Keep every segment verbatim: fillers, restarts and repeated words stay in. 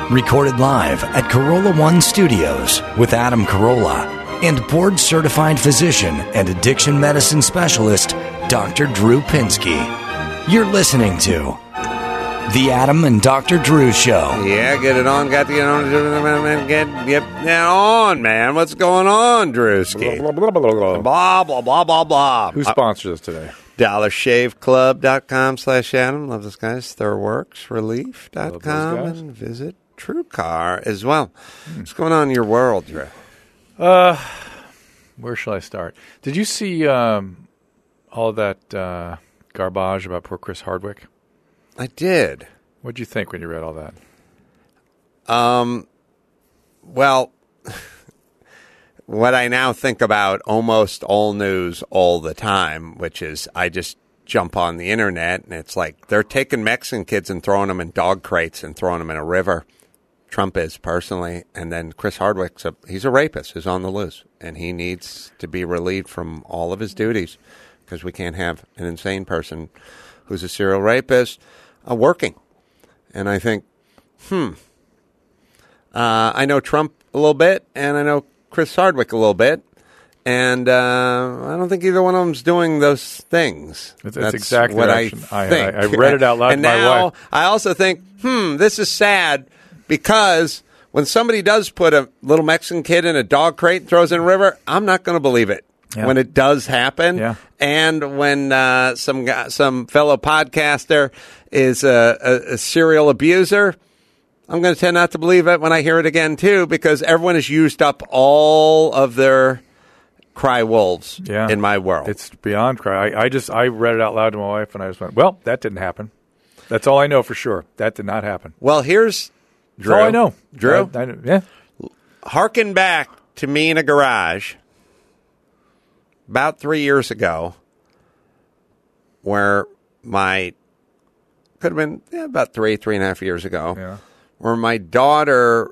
Recorded live at Corolla One Studios with Adam Carolla and board-certified physician and addiction medicine specialist, Doctor Drew Pinsky. You're listening to The Adam and Doctor Drew Show. Yeah, get it on. Got to get on. Get, get that on, man. What's going on, Drewski? Blah, blah, blah, blah, blah. Blah, blah, blah, blah, blah. Who sponsors us today? dollar shave club dot com slash Adam. Love those guys. Thorworks Relief dot com and visit TrueCar as well. Hmm. What's going on in your world, Drew? Uh, where shall I start? Did you see um, all that uh, garbage about poor Chris Hardwick? I did. What did you think when you read all that? Um, well, what I now think about almost all news all the time, which is I just jump on the internet and it's like they're taking Mexican kids and throwing them in dog crates and throwing them in a river. Trump is personally, and then Chris Hardwick's a, he's a rapist who's on the loose, and he needs to be relieved from all of his duties because we can't have an insane person who's a serial rapist uh, working. And I think, hmm, uh, I know Trump a little bit, and I know Chris Hardwick a little bit, and uh, I don't think either one of them's doing those things. It's, That's it's exactly what I, I think. I, I read it out loud and to my now wife. I also think, hmm, this is sad because when somebody does put a little Mexican kid in a dog crate and throws it in a river, I'm not going to believe it. Yeah. When it does happen, yeah. And when uh, some guy, some fellow podcaster is a, a, a serial abuser, I'm going to tend not to believe it when I hear it again too, because everyone has used up all of their cry wolves yeah. in my world. It's beyond cry. I, I just I read it out loud to my wife, and I just went, "Well, that didn't happen." That's all I know for sure. That did not happen. Well, here's Drew. That's all I know, Drew. I, I, yeah. Harken back to me in a garage about three years ago, where my could have been yeah, about three, three and a half years ago, yeah. where my daughter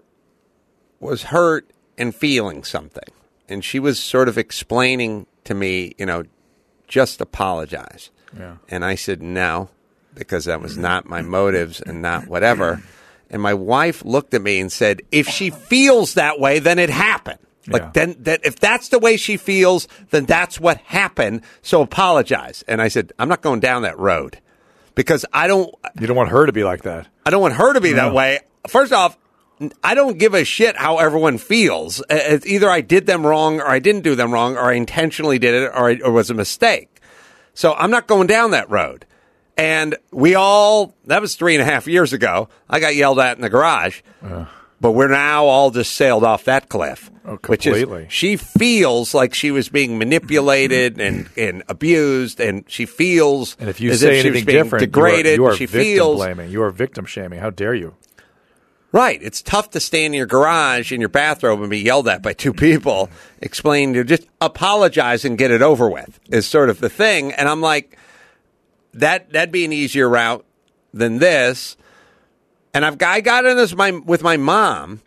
was hurt and feeling something, and she was sort of explaining to me, you know, just apologize. Yeah. And I said no, because that was not my motives and not whatever. And my wife looked at me and said, "If she feels that way, then it happened." Like yeah. then, that if that's the way she feels, then that's what happened. So apologize. And I said, I'm not going down that road because I don't. You don't want her to be like that. I don't want her to be no. that way. First off, I don't give a shit how everyone feels. It's either I did them wrong or I didn't do them wrong, or I intentionally did it, or it was a mistake. So I'm not going down that road. And we all, that was three and a half years ago. I got yelled at in the garage. Uh. But we're now all just sailed off that cliff. Oh, completely. Which is, she feels like she was being manipulated and, and abused, and she feels and if you as say if she anything was being different, degraded. you are, you are she victim feels, blaming. You are victim shaming. How dare you? Right. It's tough to stand in your garage in your bathrobe and be yelled at by two people explaining to just apologize and get it over with is sort of the thing. And I'm like, that, that'd be an easier route than this. And I've I got in this my, with my mom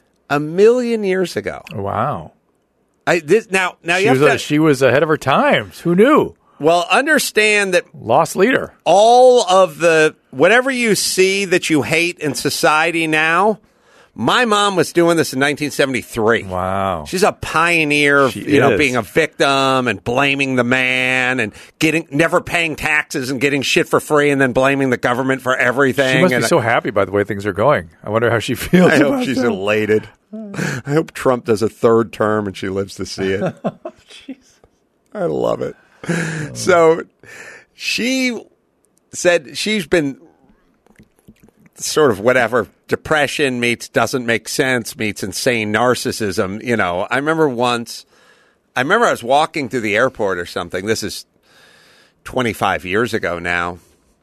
a million years ago. Wow. I this now now she you have was to, a, she was ahead of her times. Who knew? Well, understand that lost leader. All of the whatever you see that you hate in society now, my mom was doing this in nineteen seventy-three. Wow. She's a pioneer of, she you know, is. being a victim and blaming the man and getting never paying taxes and getting shit for free and then blaming the government for everything. She must and be so happy by the way things are going. I wonder how she feels. I about hope she's that. elated. I hope Trump does a third term and she lives to see it. Jeez. I love it. Oh. So she said she's been sort of whatever, depression meets doesn't make sense meets insane narcissism. You know, I remember once, I remember I was walking through the airport or something. This is twenty-five years ago now.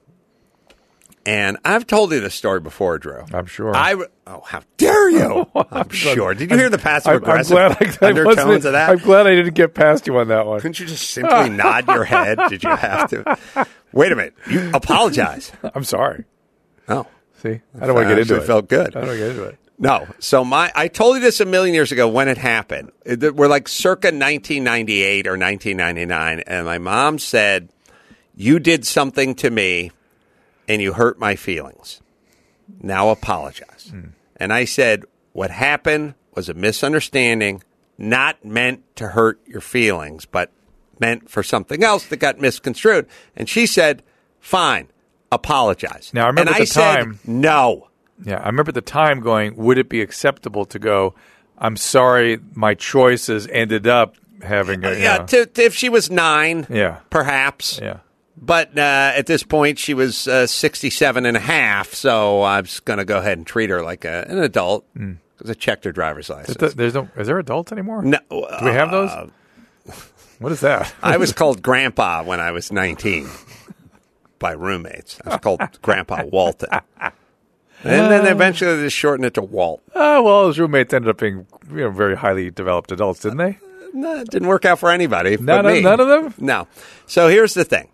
And I've told you this story before, Drew. I'm sure. I, oh, how dare you? I'm, I'm sure. Did you hear the passive-aggressive undertones of that? I'm glad I didn't get past you on that one. Couldn't you just simply nod your head? Did you have to? Wait a minute. You apologize. I'm sorry. Oh. See? I don't want to get into it. It felt good. I don't want to get into it. No. So my, I told you this a million years ago when it happened. It, we're like circa nineteen ninety-eight or nineteen ninety-nine, and my mom said, "You did something to me, and you hurt my feelings. Now apologize." Mm. And I said, what happened was a misunderstanding, not meant to hurt your feelings, but meant for something else that got misconstrued. And she said, fine, apologize. Now, I remember and at the I time- said, no. Yeah, I remember at the time going, would it be acceptable to go, I'm sorry, my choices ended up having a, you Yeah, know, to, to, if she was nine, Yeah. perhaps. yeah. But uh, at this point, she was uh, sixty-seven and a half, so I was going to go ahead and treat her like a, an adult because I checked her driver's license. There's, there's no, is there adults anymore? No, Do we have those? uh, What is that? I was called Grandpa when I was nineteen by roommates. I was called Grandpa Walton. And then eventually they just shortened it to Walt. Oh, well, his roommates ended up being you know, very highly developed adults, didn't they? No, it didn't work out for anybody. None but of- me. none of them? No. So here's the thing.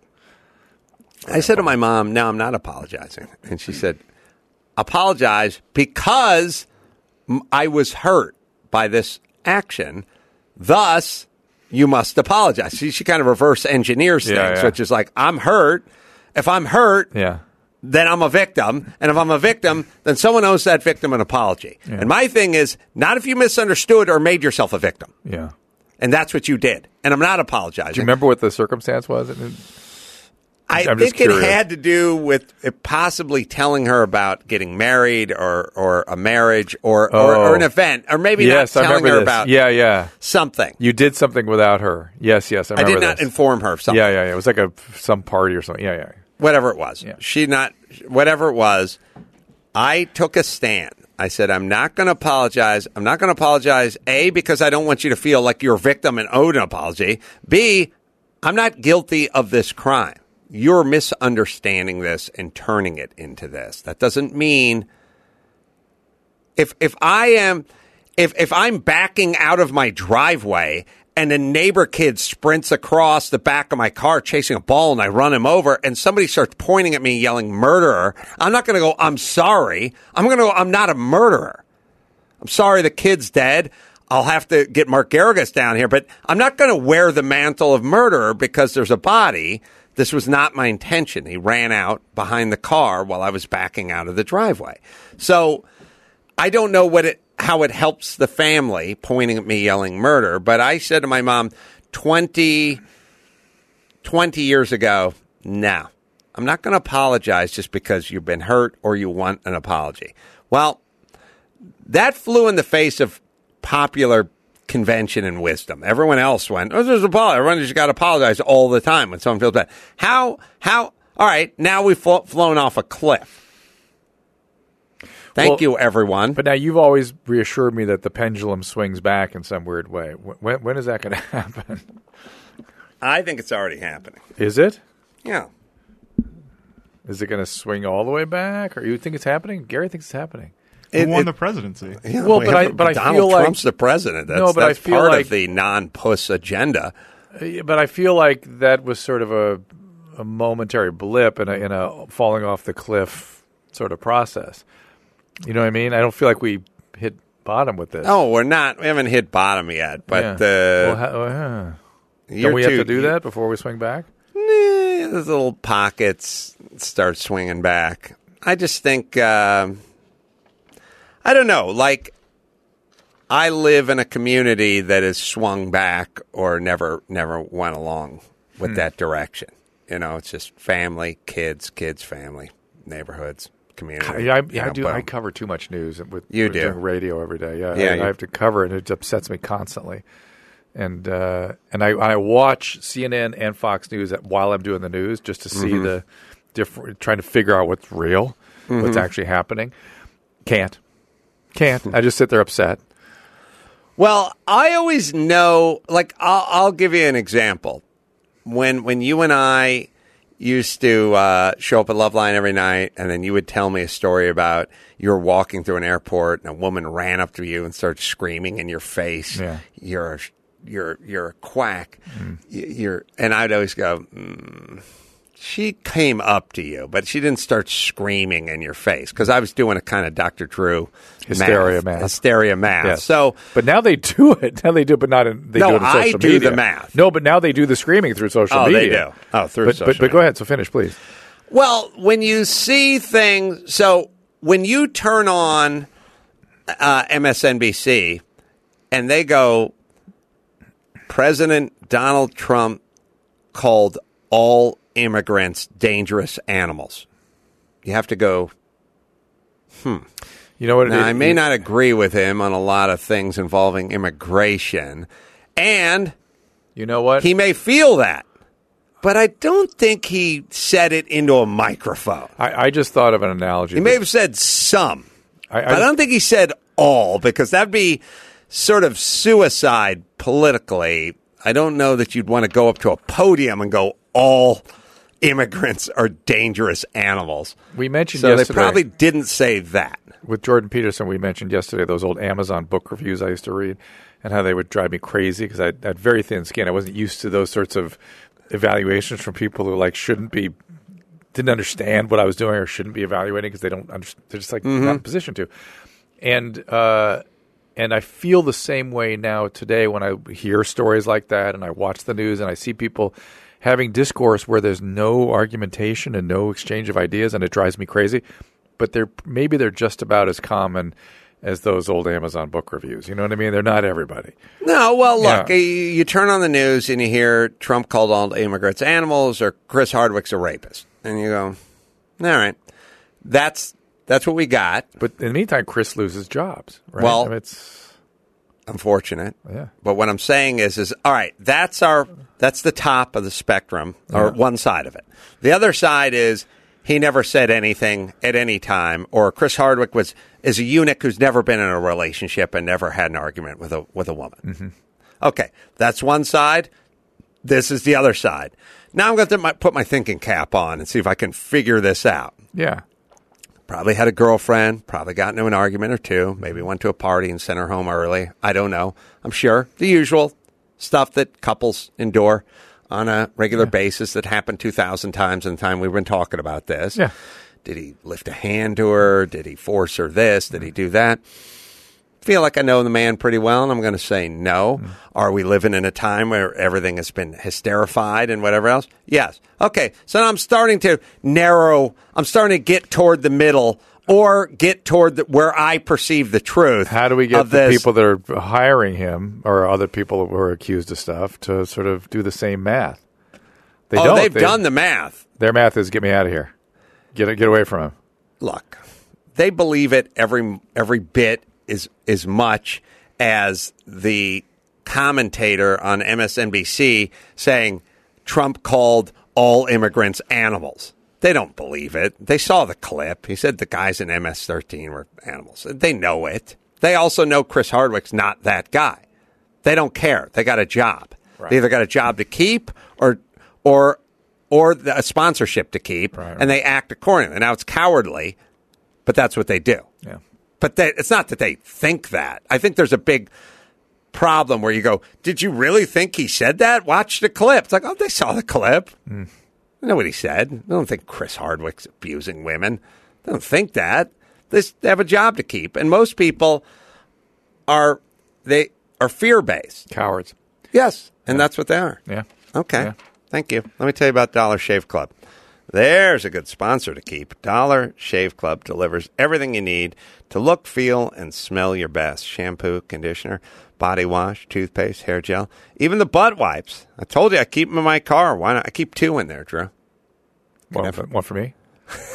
I said to my mom, no, I'm not apologizing. And she said, apologize because m- I was hurt by this action. Thus, you must apologize. She, she kind of reverse engineers Yeah, things, yeah. which is like, I'm hurt. If I'm hurt, Yeah. then I'm a victim. And if I'm a victim, then someone owes that victim an apology. Yeah. And my thing is not if you misunderstood or made yourself a victim. Yeah. And that's what you did. And I'm not apologizing. Do you remember what the circumstance was? I I'm just think it curious. had to do with it possibly telling her about getting married or, or a marriage or, or, Oh. or an event. Or maybe Yes, I not telling remember her this. about Yeah, yeah. something. You did something without her. Yes, yes, I I remember did not this. inform her of something. Yeah, yeah, yeah. It was like a some party or something. Yeah, yeah. Whatever it was. Yeah. She not whatever it was, I took a stand. I said, I'm not going to apologize. I'm not going to apologize, A, because I don't want you to feel like you're a victim and owed an apology. B, I'm not guilty of this crime. You're misunderstanding this and turning it into this. That doesn't mean if if I am if if I'm backing out of my driveway and a neighbor kid sprints across the back of my car chasing a ball and I run him over and somebody starts pointing at me yelling murderer, I'm not going to go, I'm sorry. I'm going to go, I'm not a murderer. I'm sorry the kid's dead. I'll have to get Mark Garrigus down here, but I'm not going to wear the mantle of murderer because there's a body. This was not my intention. He ran out behind the car while I was backing out of the driveway. So I don't know what it, how it helps the family pointing at me yelling murder, but I said to my mom twenty, twenty years ago, no, I'm not going to apologize just because you've been hurt or you want an apology. Well, that flew in the face of popular convention and wisdom. Everyone else went, oh, there's a apology. Everyone just got to apologize all the time when someone feels bad. How, how, all right, now we've flo- flown off a cliff. Thank Well, you, everyone. But now you've always reassured me that the pendulum swings back in some weird way. When, when is that going to happen? I think it's already happening. Is it? Yeah. Is it going to swing all the way back? Or you think it's happening? Gary thinks it's happening. Who It- won it- the presidency? Yeah, Well, we but have- I- but I Donald feel like- Trump's the president. That's, No, but I that's feel part like- of the non-puss agenda. Uh, But I feel like that was sort of a, a momentary blip in a, in a falling off the cliff sort of process. You know what I mean? I don't feel like we hit bottom with this. Oh, we're not. We haven't hit bottom yet, but Yeah. uh, Well, ha- well, huh. you're Don't we have too- to do that before we swing back? Nah, those little pockets start swinging back. I just think, uh, I don't know, like I live in a community that has swung back or never never went along with Hmm. that direction. You know, it's just family, kids, kids, family, neighborhoods, community. Yeah, I, you yeah, I know, do. boom. I cover too much news with, You with do. doing radio every day. Yeah, Yeah, I, you- I have to cover it. and It upsets me constantly. And uh, and I, I watch C N N and Fox News at, while I'm doing the news just to see Mm-hmm. the different, trying to figure out what's real, what's Mm-hmm. actually happening. Can't, can't. I just sit there upset. Well, I always know, like, I'll, I'll give you an example. When when you and I used to uh, show up at Loveline every night, and then you would tell me a story about you were walking through an airport, and a woman ran up to you and started screaming in your face, Yeah. "You're a, you're you're a quack." Y- You're, and I'd always go, mm. She came up to you, but she didn't start screaming in your face because I was doing a kind of Doctor Drew Hysteria math, math. hysteria math. Yes. So. But now they do it. Now they do it, but not in. They No, do it in I social do media. the math. No, but now they do the screaming through social Oh, media. they do. Oh, through but, social but, but go media. ahead. So finish, please. Well, when you see things, so when you turn on uh, M S N B C, and they go, President Donald Trump called all immigrants dangerous animals. You have to go, hmm. You know what? Now, it, I may it, not agree with him on a lot of things involving immigration, and you know what? he may feel that, but I don't think he said it into a microphone. I, I just thought of an analogy. He may have said some, I, I, but I don't think he said all, because that'd be sort of suicide politically. I don't know that you'd want to go up to a podium and go, all immigrants are dangerous animals. We mentioned so yesterday. they probably didn't say that. With Jordan Peterson, we mentioned yesterday those old Amazon book reviews I used to read and how they would drive me crazy because I had very thin skin. I wasn't used to those sorts of evaluations from people who like shouldn't be, didn't understand what I was doing or shouldn't be evaluating because they don't understand. They're just like mm-hmm. not in a position to. And uh, and I feel the same way now today when I hear stories like that and I watch the news and I see people having discourse where there's no argumentation and no exchange of ideas, and it drives me crazy. But they're maybe they're just about as common as those old Amazon book reviews. You know what I mean? They're not everybody. No, well, look, Yeah. you, you turn on the news and you hear Trump called all immigrants animals or Chris Hardwick's a rapist. And you go, all right, that's that's what we got. But in the meantime, Chris loses jobs, right? Well, I mean, it's unfortunate. yeah. But what I'm saying is, is all right, that's our that's the top of the spectrum, or Yeah. one side of it. The other side is he never said anything at any time, or Chris Hardwick was is a eunuch who's never been in a relationship and never had an argument with a with a woman. Mm-hmm. Okay, that's one side. This is the other side. Now I'm going to my, put my thinking cap on and see if I can figure this out. Yeah. Probably had a girlfriend, probably got into an argument or two, maybe went to a party and sent her home early. I don't know. I'm sure. The usual stuff that couples endure on a regular Yeah. basis that happened two thousand times in the time we've been talking about this. Yeah. Did he lift a hand to her? Did he force her this? Did he do that? Feel like I know the man pretty well, and I'm going to say no. Mm. Are we living in a time where everything has been hysterified and whatever else? Yes. Okay, so now I'm starting to narrow. I'm starting to get toward the middle or get toward the, where I perceive the truth. How do we get of the this. people that are hiring him or other people who are accused of stuff to sort of do the same math? They oh, don't. they've they, done the math. Their math is get me out of here. Get get away from him. Look, they believe it every every bit as as much as the commentator on M S N B C saying Trump called all immigrants animals. They don't believe it. They saw the clip. He said the guys in M S thirteen were animals. They know it. They also know Chris Hardwick's not that guy. They don't care. They got a job. Right. They either got a job to keep or or or a sponsorship to keep, right, right. and they act accordingly. Now, it's cowardly, but that's what they do. Yeah. But they, it's not that they think that. I think there's a big problem where you go, did you really think he said that? Watch the clip. It's like, oh, they saw the clip. Mm. They know what he said. They don't think Chris Hardwick's abusing women. They don't think that. They, they have a job to keep. And most people are, they are fear-based. Cowards. Yes, and Yeah. that's what they are. Yeah. Okay. Yeah. Thank you. Let me tell you about Dollar Shave Club. There's a good sponsor to keep. Dollar Shave Club delivers everything you need to look, feel, and smell your best. Shampoo, conditioner, body wash, toothpaste, hair gel, even the butt wipes. I told you I keep them in my car. Why not? I keep two in there, Drew. One for, one for me.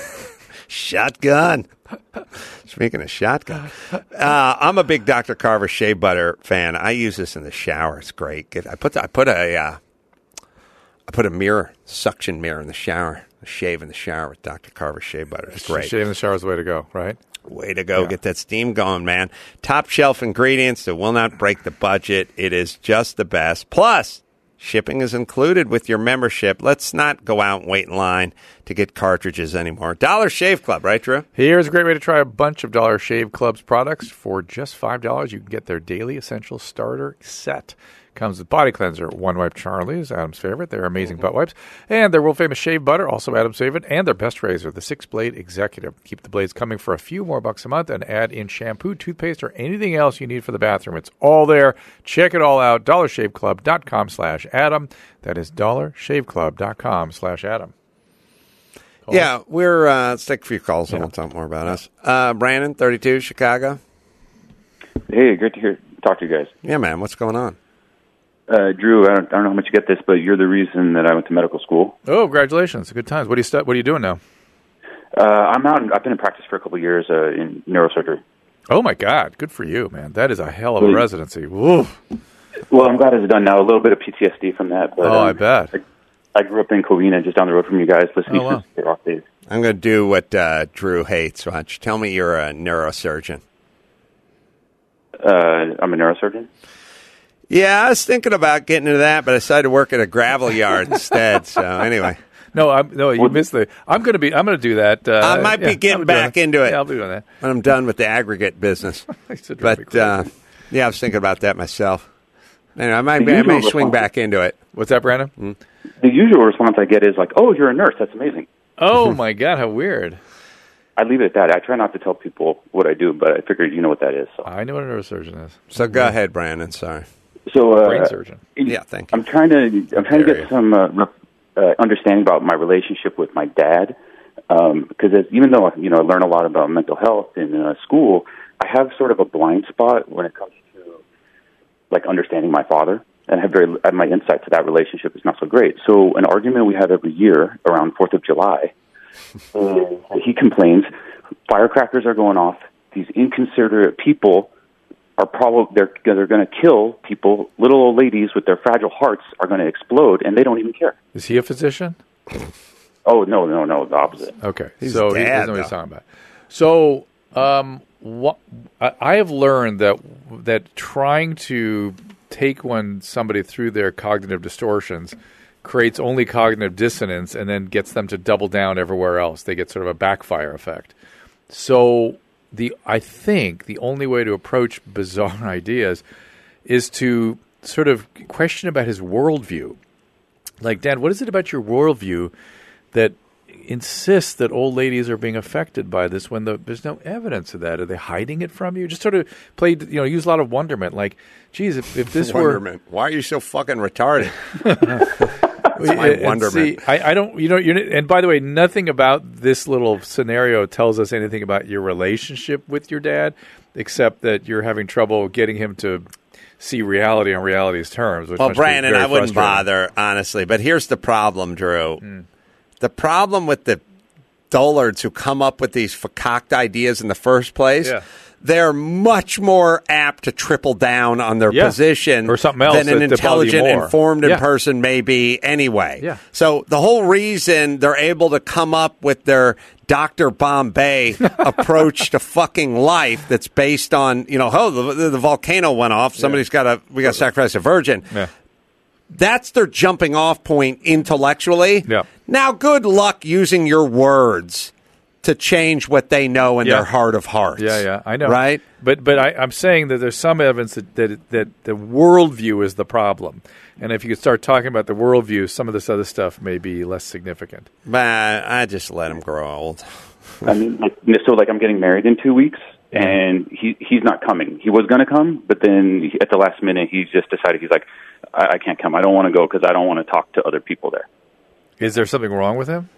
Shotgun. Speaking of shotgun, uh, I'm a big Doctor Carver shea butter fan. I use this in the shower. It's great. I put I put a uh, I put a mirror, suction mirror in the shower. I shave in the shower with Doctor Carver shea butter. It's great. Shave in the shower is the way to go, right? Way to go. Yeah. Get that steam going, man. Top shelf ingredients that will not break the budget. It is just the best. Plus, shipping is included with your membership. Let's not go out and wait in line to get cartridges anymore. Dollar Shave Club, right, Drew? Here's a great way to try a bunch of Dollar Shave Club's products. For just five dollars, you can get their Daily Essential Starter Set. Comes with body cleanser, One Wipe Charlie's, Adam's favorite. They're amazing mm-hmm. butt wipes. And their world-famous shave butter, also Adam's favorite. And their best razor, the Six-Blade Executive. Keep the blades coming for a few more bucks a month and add in shampoo, toothpaste, or anything else you need for the bathroom. It's all there. Check it all out. dollarshaveclub.com slash Adam. That is dollarshaveclub.com slash Adam. Calls? Yeah, we're, uh, let's take a few calls and Yeah. we'll talk more about us. Uh, Brandon, thirty-two, Chicago. Hey, great to hear talk to you guys. Yeah, man. What's going on? Uh, Drew, I don't, I don't know how much you get this, but you're the reason that I went to medical school. Oh, congratulations! Good times. What are you stu- What are you doing now? Uh, I'm out. In, I've been in practice for a couple of years uh, in neurosurgery. Oh my God! Good for you, man. That is a hell of a Well, residency. Woo. Well, I'm glad it's done now. A little bit of P T S D from that. But, Oh, um, I bet. I, I grew up in Covina, just down the road from you guys, listening Oh, wow. to the rock days. I'm going to do what uh, Drew hates. Why don't you tell me you're a neurosurgeon? Uh, I'm a neurosurgeon. Yeah, I was thinking about getting into that, but I decided to work at a gravel yard instead. So anyway, No, I'm, no, you missed the. I'm going to be. I'm going to do that. Uh, I might be yeah, getting I'll be doing back that. into it. Yeah, I'll be doing that. when I'm done with the aggregate business. It's a traffic But uh, crazy. yeah, I was thinking about that myself. Anyway, I might, The I may usual swing response. back into it. What's that, Brandon? Hmm? The usual response I get is like, "Oh, you're a nurse. That's amazing." Oh my God, how weird! I leave it at that. I try not to tell people what I do, but I figured you know what that is. So, I know what a neurosurgeon is. So go ahead, Brandon. Sorry. so uh, Brain surgeon. Yeah, thank you. I'm trying to I'm trying to dare get you. some uh, rough, uh, understanding about my relationship with my dad, because as even though you know I learn a lot about mental health in uh, school, I have sort of a blind spot when it comes to like understanding my father, and I have very uh, my insight to that relationship is not so great. So an argument we have every year around Fourth of July, uh, he complains firecrackers are going off. These inconsiderate people are probably they're they're going to kill people. Little old ladies with their fragile hearts are going to explode, and they don't even care. Is he a physician? Oh no, no, no, the opposite. Okay, He's so he dad, doesn't know what he's though. talking about. So, um, what I, I have learned that that trying to take one somebody through their cognitive distortions creates only cognitive dissonance, and then gets them to double down everywhere else. They get sort of a backfire effect. So, the I think the only way to approach bizarre ideas is to sort of question about his worldview. Like, Dad, what is it about your worldview that insists that old ladies are being affected by this when the, there's no evidence of that? Are they hiding it from you? Just sort of play, you know, use a lot of wonderment. Like, geez, if, if this Wonderment. Why are you so fucking retarded? were my and wonderment. see, I, I don't, you know, you're, and by the way, nothing about this little scenario tells us anything about your relationship with your dad, except that you're having trouble getting him to see reality on reality's terms. Which Well, must be Brandon, very I wouldn't frustrating. bother, honestly. But here's the problem, Drew. The problem with the dullards who come up with these fakaked ideas in the first place, Yeah. they're much more apt to triple down on their Yeah. position Or something else than an that- that bother you intelligent, more. informed Yeah. person may be anyway. Yeah. So the whole reason they're able to come up with their Doctor Bombay approach to fucking life that's based on, you know, oh, the, the volcano went off. Somebody's got to, we got to sacrifice a virgin. Yeah. That's their jumping off point intellectually. Yeah. Now, good luck using your words to change what they know in Yeah. their heart of hearts. Yeah, yeah, I know. Right? But but I, I'm saying that there's some evidence that, that that the worldview is the problem, and if you could start talking about the worldview, some of this other stuff may be less significant. Man, I just let them grow old. I mean, like, so like I'm getting married in two weeks, and he he's not coming. He was going to come, but then he, at the last minute, he just decided he's like, I, I can't come. I don't want to go because I don't want to talk to other people there. Is there something wrong with him?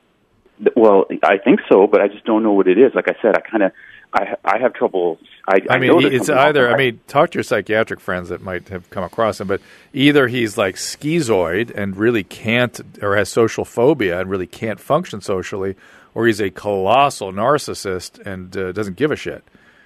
Well, I think so, but I just don't know what it is. Like I said, I kind of, I, I have trouble. I, I mean, know he, there's it's something either. wrong. I mean, talk to your psychiatric friends that might have come across him, but either he's like schizoid and really can't, or has social phobia and really can't function socially, or he's a colossal narcissist and uh, doesn't give a shit.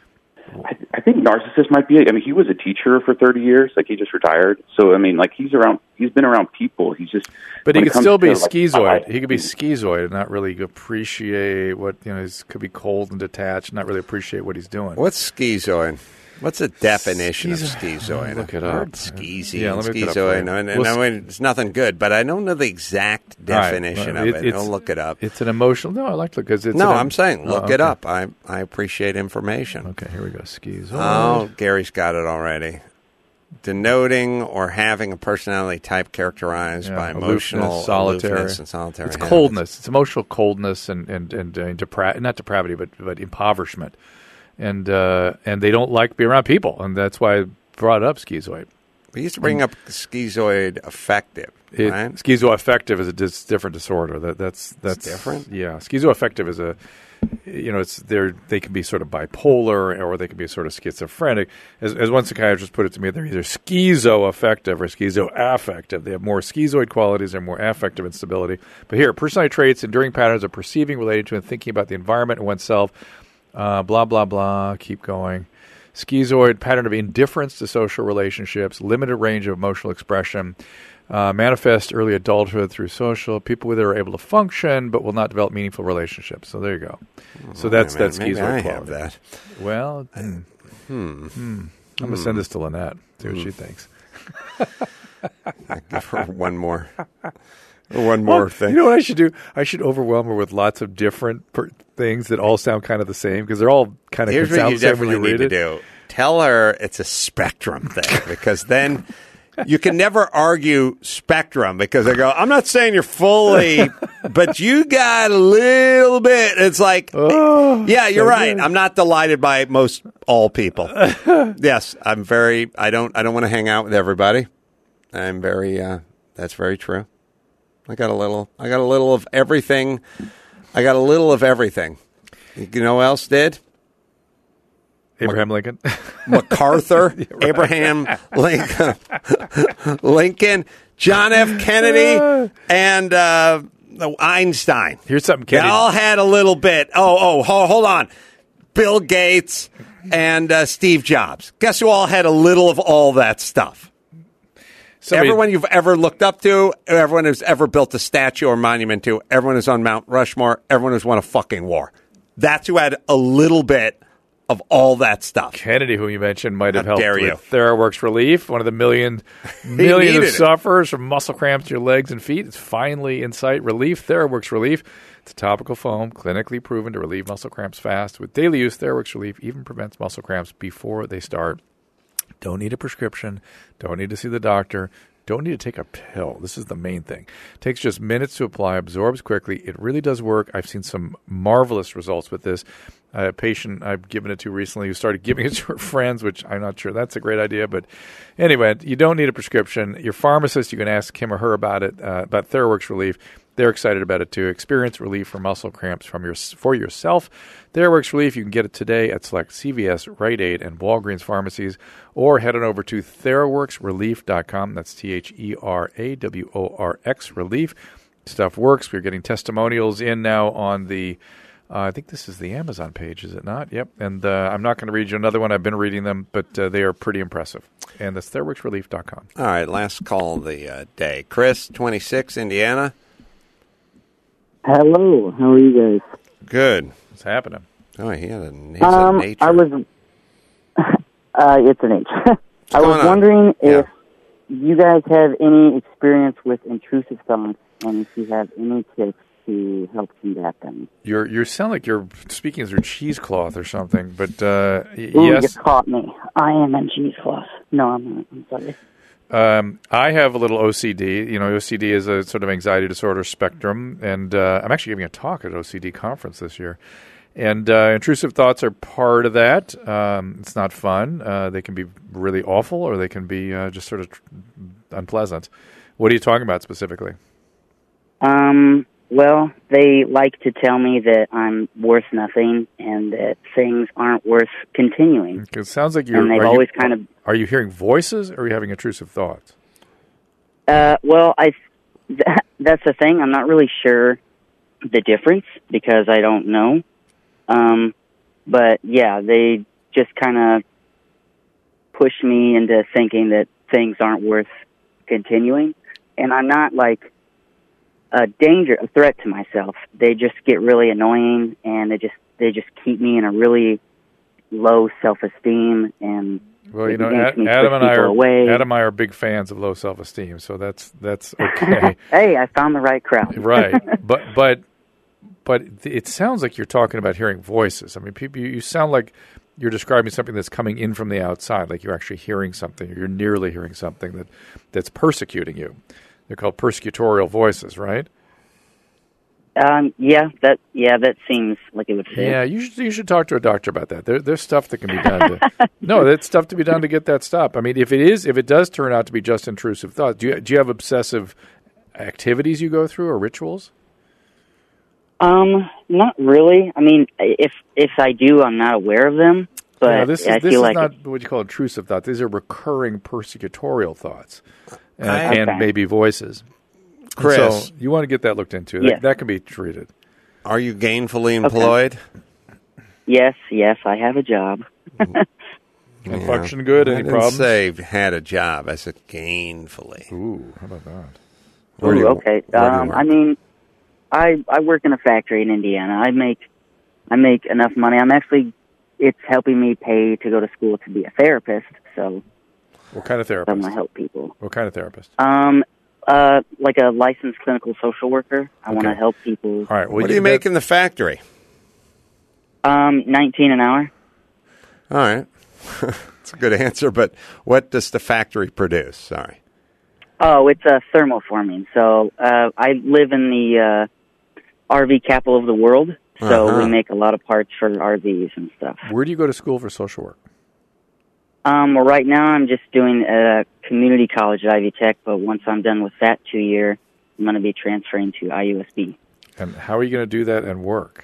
I, I think narcissist might be. I mean, he was a teacher for thirty years. Like he just retired. So I mean, like he's around. He's been around people. He's just. But he when it could comes still be to, like, schizoid. I- He could be schizoid and not really appreciate what, you know, he could be cold and detached, not really appreciate what he's doing. What's schizoid? What's the definition of Schizo- schizoid? Look it I've heard up. Skeezy Yeah, and let me look it up schizoid. for you. And, and, Well, I mean, it's nothing good, but I don't know the exact All right, definition well, of it- it. it's- I'll look it up. It's an emotional. No, I like to because it's. No, an, I'm saying Oh, look okay. it up. I I appreciate information. Okay, here we go. Schizoid. Oh, Gary's got it already. Denoting or having a personality type characterized Yeah, by aloofness, emotional solitary. aloofness and solitary. It's habits. coldness. It's emotional coldness and and and, uh, depra- not depravity, but but impoverishment, and uh, and they don't like being around people, and that's why I brought up schizoid. We used to bring up schizoid affective, It, right? Schizoaffective is a dis- different disorder. That that's that's different? Yeah, schizoaffective is a, you know, it's they they can be sort of bipolar or they can be sort of schizophrenic. As, as one psychiatrist put it to me, they're either schizoaffective or schizoaffective. They have more schizoid qualities and more affective instability. But here, personality traits, enduring patterns of perceiving, relating to, and thinking about the environment and oneself. Uh, blah blah blah. Keep going. Schizoid pattern of indifference to social relationships, limited range of emotional expression, uh, manifest early adulthood through social. People with it are able to function, but will not develop meaningful relationships. So there you go. So that's Wait a that minute, maybe schizoid I quality. have that. Well, hmm. Hmm. I'm going to send this to Lynette, see what she thinks. I give her one more, one more Well, thing. You know what I should do? I should overwhelm her with lots of different per- things that all sound kind of the same because they're all kind of Here's what sound you the same when definitely you need read to it. do. Tell her it's a spectrum thing because then you can never argue spectrum because they go, I'm not saying you're fully, but you got a little bit. It's like, Oh, yeah, you're so right. good. I'm not delighted by most all people. Yes, I'm very, I don't, I don't want to hang out with everybody. I'm very, uh, that's very true. I got a little, I got a little of everything. I got a little of everything. You know who else did? Abraham Lincoln. MacArthur, Abraham Lincoln, Lincoln, John F. Kennedy, and uh, Einstein. Here's something They Kennedy. all had a little bit. Oh, oh, ho- hold on. Bill Gates and uh, Steve Jobs. Guess who all had a little of all that stuff? Somebody- Everyone you've ever looked up to, everyone who's ever built a statue or monument to, everyone who's on Mount Rushmore, everyone who's won a fucking war. That's who had a little bit of all that stuff. Kennedy, who you mentioned, might have How helped dare with you. TheraWorks Relief, one of the million million of needed it. sufferers from muscle cramps to your legs and feet. It's finally in sight. Relief, TheraWorks Relief. It's a topical foam, clinically proven to relieve muscle cramps fast. With daily use, TheraWorks Relief even prevents muscle cramps before they start. Don't need a prescription. Don't need to see the doctor. Don't need to take a pill. This is the main thing. Takes just minutes to apply, absorbs quickly. It really does work. I've seen some marvelous results with this. A patient I've given it to recently who started giving it to her friends, which I'm not sure that's a great idea. But anyway, you don't need a prescription. Your pharmacist, you can ask him or her about it, uh, about TheraWorks Relief. They're excited about it too. Experience relief from muscle cramps from your for yourself. TheraWorks Relief, you can get it today at select C V S, Rite Aid, and Walgreens pharmacies, or head on over to theraworks relief dot com. That's T H E R A W O R X, Relief. Stuff works. We're getting testimonials in now on the, uh, I think this is the Amazon page, is it not? Yep. And uh, I'm not going to read you another one. I've been reading them, but uh, they are pretty impressive. And that's theraworks relief dot com. All right, last call of the uh, day. Chris, twenty-six, Indiana. Hello, how are you guys? Good. What's happening? Oh, he had a, he's Um, a nature. I was, uh, it's an H. I going was on? wondering Yeah. if you guys have any experience with intrusive thoughts, and if you have any tips to help combat them. You're you sound like you're speaking through cheesecloth or something, but uh, y- Ooh, yes, you caught me. I am in cheesecloth. No, I'm not. I'm sorry. um, I have a little O C D. You know, O C D is a sort of anxiety disorder spectrum, and uh, I'm actually giving a talk at an O C D conference this year. And uh, intrusive thoughts are part of that. Um, it's not fun. Uh, they can be really awful, or they can be uh, just sort of tr- unpleasant. What are you talking about specifically? Um, well, they like to tell me that I'm worth nothing and that things aren't worth continuing. 'Cause it sounds like you're. And they've are always you, kind of... Are you hearing voices, or are you having intrusive thoughts? Uh, well, I th- that's the thing. I'm not really sure the difference because I don't know. Um, but yeah, they just kind of push me into thinking that things aren't worth continuing, and I'm not like a danger, a threat to myself. They just get really annoying, and they just they just keep me in a really low self-esteem, and Well, you it know, makes Ad- me Adam push and I people are away. Adam and I are big fans of low self-esteem, so that's that's okay, Hey, I found the right crowd. right? But but but it sounds like you're talking about hearing voices. I mean, people, you, you sound like you're describing something that's coming in from the outside, like you're actually hearing something, or you're nearly hearing something that that's persecuting you. They're called persecutorial voices, right? Um, yeah, that yeah, that seems like it would fit. Yeah, you should you should talk to a doctor about that. There, there's stuff that can be done. To, no, that's stuff to be done to get that stopped. I mean, if it is, if it does turn out to be just intrusive thoughts, do you do you have obsessive activities you go through or rituals? Um, not really. I mean, if if I do, I'm not aware of them. But yeah, this is, I this feel is like not it, what you call intrusive thoughts. These are recurring persecutorial thoughts and, I- and Okay. maybe voices. Chris. So you want to get that looked into. That, Yes. that can be treated. Are you gainfully employed? yes, yes, I have a job. And Yeah. function good. I Any didn't problems? say had a job. I said gainfully. Ooh, how about that? Where do Ooh, you- okay. where do you Um, work? I mean, I I work in a factory in Indiana. I make I make enough money. I'm actually it's helping me pay to go to school to be a therapist. So What kind of I'm therapist? gonna help people. What kind of therapist? Um, uh, like a licensed clinical social worker. I want to Okay. help people. All right. Well, what do you that- make in the factory? Um, nineteen an hour. All right. That's a good answer, but what does the factory produce? Sorry. Oh, it's a thermoforming. So uh, I live in the uh, R V capital of the world. So Uh-huh. we make a lot of parts for R Vs and stuff. Where do you go to school for social work? Um, well, right now I'm just doing a community college at Ivy Tech, but once I'm done with that two year, I'm going to be transferring to I U S B. And how are you going to do that and work?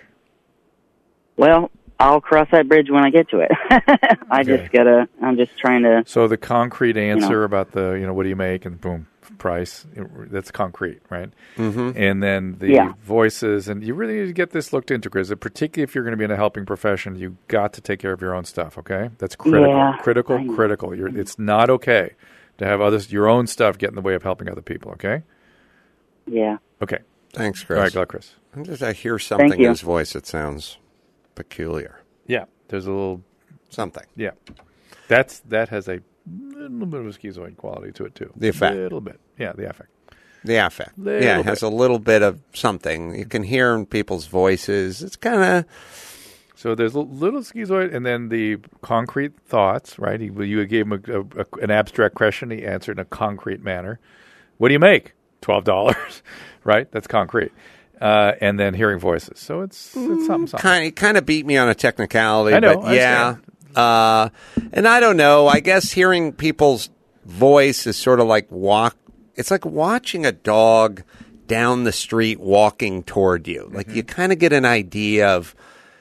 Well, I'll cross that bridge when I get to it. I Okay. just gotta. I'm just trying to. So the concrete answer know. about the, you know, what do you make and boom, price, that's concrete, right? Mm-hmm. And then the Yeah. voices, and you really need to get this looked into, Chris, particularly if you're going to be in a helping profession, you got to take care of your own stuff, okay? That's critical, Yeah, critical, I know. critical. You're, it's not okay to have others, your own stuff get in the way of helping other people, okay? Yeah. Okay. Thanks, Chris. All right, go, Chris. I just I hear something in you. his voice that sounds peculiar. Yeah, there's a little, Something. yeah. That's, that has a little bit of a schizoid quality to it, too. The effect. A little bit. Yeah, the affect. The affect. Little yeah, it has bit. a little bit of something. You can hear in people's voices. It's kind of So there's a little schizoid, and then the concrete thoughts, right? He, you gave him a, a, a, an abstract question. He answered in a concrete manner. What do you make? twelve dollars, right? That's concrete. Uh, and then hearing voices. So it's, it's something, something. kind of, kind of beat me on a technicality. I know, but I yeah. Uh, and I don't know. I guess hearing people's voice is sort of like walk. It's like watching a dog down the street walking toward you. Like Mm-hmm. you kind of get an idea of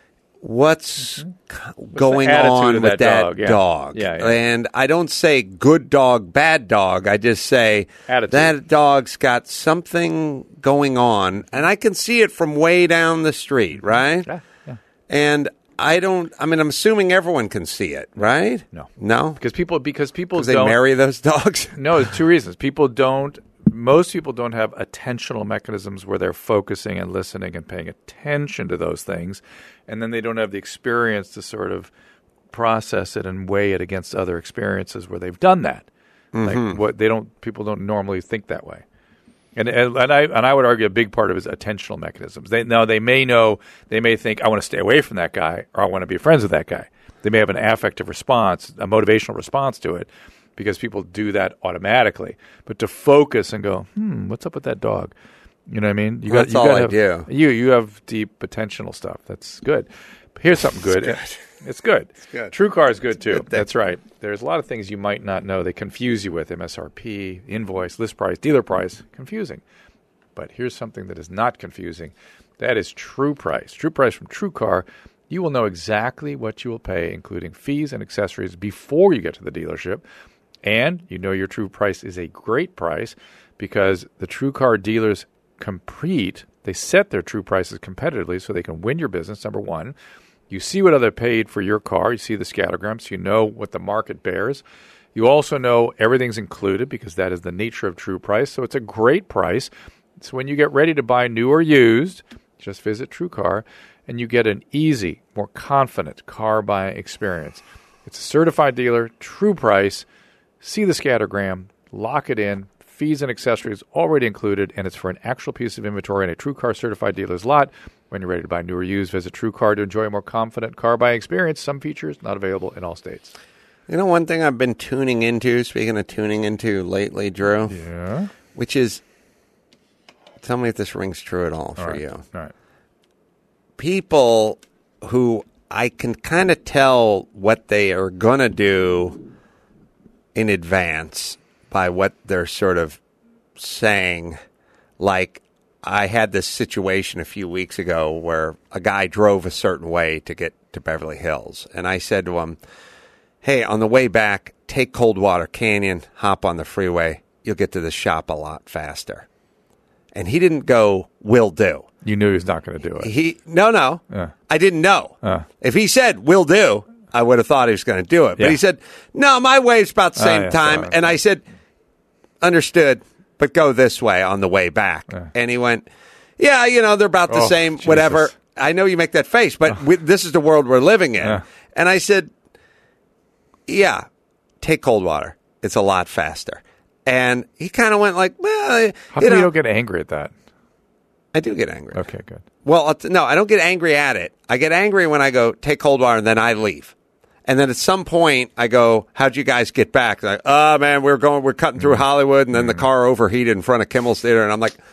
what's c- the going attitude on of with that that dog? Yeah. dog. Yeah, yeah. And I don't say good dog, bad dog. I just say Attitude. that dog's got something going on, and I can see it from way down the street, right? Yeah, yeah. And I don't. I mean, I'm assuming everyone can see it, right? No. no, Because people, because people because they don't. marry those dogs. No, there's two reasons. People don't, most people don't have attentional mechanisms where they're focusing and listening and paying attention to those things. And then they don't have the experience to sort of process it and weigh it against other experiences where they've done that. Like what they don't, people don't normally think that way. And, and and I and I would argue a big part of it is attentional mechanisms. They now they may know, they may think I want to stay away from that guy or I want to be friends with that guy. They may have an affective response, a motivational response to it, because people do that automatically. But to focus and go, hmm, what's up with that dog? You know what I mean? You That's you all gotta I have, do. You you have deep attentional stuff. That's good. Here's something good. good. It's good. It's good. True Car is good too. good thing. That's right. There's a lot of things you might not know. They confuse you with M S R P, invoice, list price, dealer price. Confusing. But here's something that is not confusing. That is True Price. True Price from True Car. You will know exactly what you will pay, including fees and accessories, before you get to the dealership. And you know your true price is a great price because the True Car dealers compete. They set their true prices competitively so they can win your business, number one. You see what other paid for your car. You see the scattergram, so you know what the market bears. You also know everything's included because that is the nature of True Price. So it's a great price. So when you get ready to buy new or used, just visit True Car and you get an easy, more confident car buying experience. It's a certified dealer, True Price. See the scattergram, lock it in, fees and accessories already included, and it's for an actual piece of inventory in a True Car certified dealer's lot. When you're ready to buy new or used, visit True Car to enjoy a more confident car buying experience. Some features not available in all states. You know, one thing I've been tuning into, speaking of tuning into lately, Drew, Yeah. which is tell me if this rings true at all, All for right. you. All right. People who I can kind of tell what they are going to do in advance by what they're sort of saying. Like, I had this situation a few weeks ago where a guy drove a certain way to get to Beverly Hills. And I said to him, hey, on the way back, take Coldwater Canyon, hop on the freeway. You'll get to the shop a lot faster. And he didn't go, will do. You knew he was not going to do it. He No, no. Yeah. I didn't know. Uh. If he said, will do, I would have thought he was going to do it. Yeah. But he said, no, my way's about the Oh, same yeah, time. so- And I said, understood, but go this way on the way back. Yeah. And he went, yeah, you know, they're about the Oh, same, Jesus. whatever. I know you make that face, but we, this is the world we're living in. Yeah. And I said, yeah, take Coldwater. It's a lot faster. And he kind of went like, well, How you come know, you don't get angry at that? I do get angry. Okay, good. Well, I'll t- no, I don't get angry at it. I get angry when I go, take Coldwater, and then I leave. And then at some point, I go, how'd you guys get back? They're like, oh, man, we're going, we're cutting through Hollywood, and then the car overheated in front of Kimmel's Theater. And I'm like,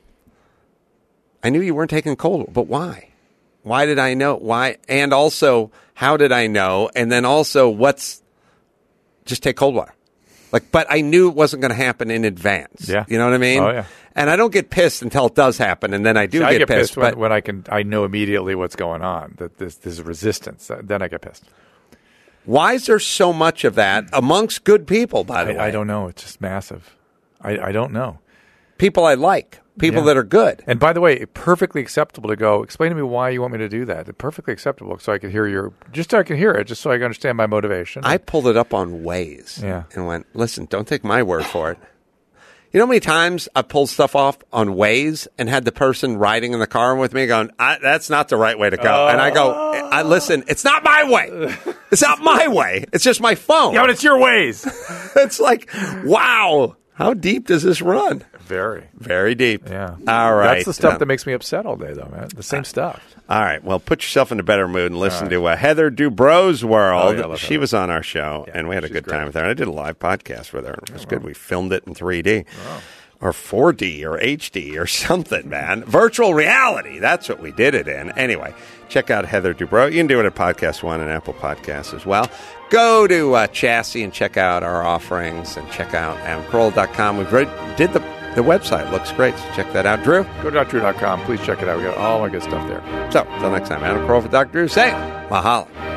I knew you weren't taking Coldwater, but why? Why did I know? Why? And also, how did I know? And then also, what's, just take Coldwater. Like, but I knew it wasn't going to happen in advance. Yeah. You know what I mean? Oh, yeah. And I don't get pissed until it does happen, and then I do See, get, I get pissed. pissed when, but when I can. I know immediately what's going on. That this, this is resistance. Then I get pissed. why is there so much of that amongst good people, by the way? I, I don't know. It's just massive. I, I don't know. People I like, people Yeah. that are good. And by the way, perfectly acceptable to go, explain to me why you want me to do that. It's perfectly acceptable so I can hear your, just so I can hear it, just so I can understand my motivation. I pulled it up on Waze Yeah. and went, listen, don't take my word for it. You know how many times I pulled stuff off on Waze and had the person riding in the car with me going, I, that's not the right way to go. And I go, I listen, it's not my way. It's not my way. It's just my phone. yeah, but it's your ways. It's like, wow, how deep does this run? Very. Very deep. Yeah. All right. That's the stuff Uh, that makes me upset all day, though, man. The same stuff. All right. Well, put yourself in a better mood and listen to uh, Heather Dubrow's World. Oh, yeah, I love she Heather. was on our show, and we had a she's good great. time with her. And I did a live podcast with her. It was good. We filmed it in three D. Or four D or H D or something, man. Virtual reality. That's what we did it in. Anyway, check out Heather Dubrow. You can do it at Podcast One and Apple Podcasts as well. Go to uh, Chassis and check out our offerings and check out adam carolla dot com. We did the, the website. Looks great. So check that out. Drew? Go to dr drew dot com. Please check it out. We got all my good stuff there. So, until next time, Adam Carolla for Doctor Drew saying, mahalo.